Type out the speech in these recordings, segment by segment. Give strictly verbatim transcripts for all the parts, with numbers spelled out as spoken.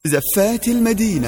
زفات المدينة.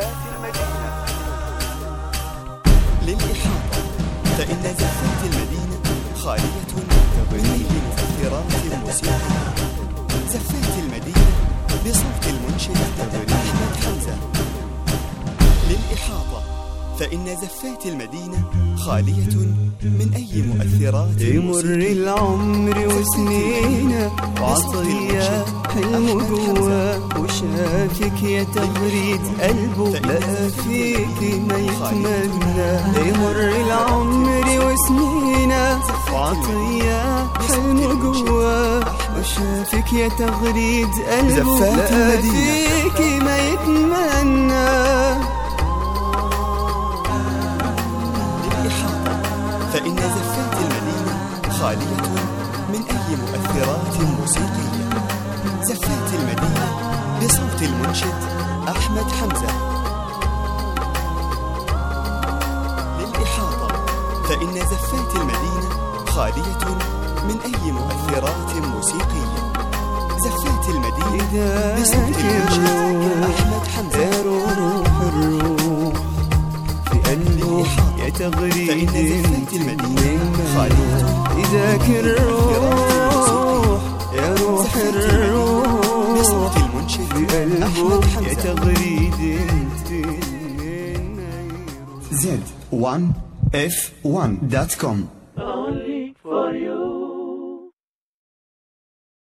للإحاطة، فإن زفات المدينة خالية من أي مؤثرات موسيقية. زفات المدينة بصوت المنشد أحمد حمزة. للإحاطة، فإن زفات المدينة خالية من أي مؤثرات يمر العمر وسنينه وعطية حلمه جواه، وشافك يا تغريد قلبه لقى فيك ما يتمنى. يمر العمر وسنينه وعطية حلمه جواه، وشافك يا تغريد قلبه لقى فيك ما يتمنى. فإن زفات المدينة خالية من أي مؤثرات موسيقية. زفات المدينة بصوت المنشد أحمد حمزة. للإحاطة، فإن زفات المدينة خالية من أي مؤثرات موسيقية. زفات المدينة بصوت المنشد أحمد حمزة. روح الروح في قلبه يا تغريد المدينة خالية. إذاك الروح يا روح الروح بصوت المنشد في قلبه يا تغريد زد ون اف ون دوت كوم.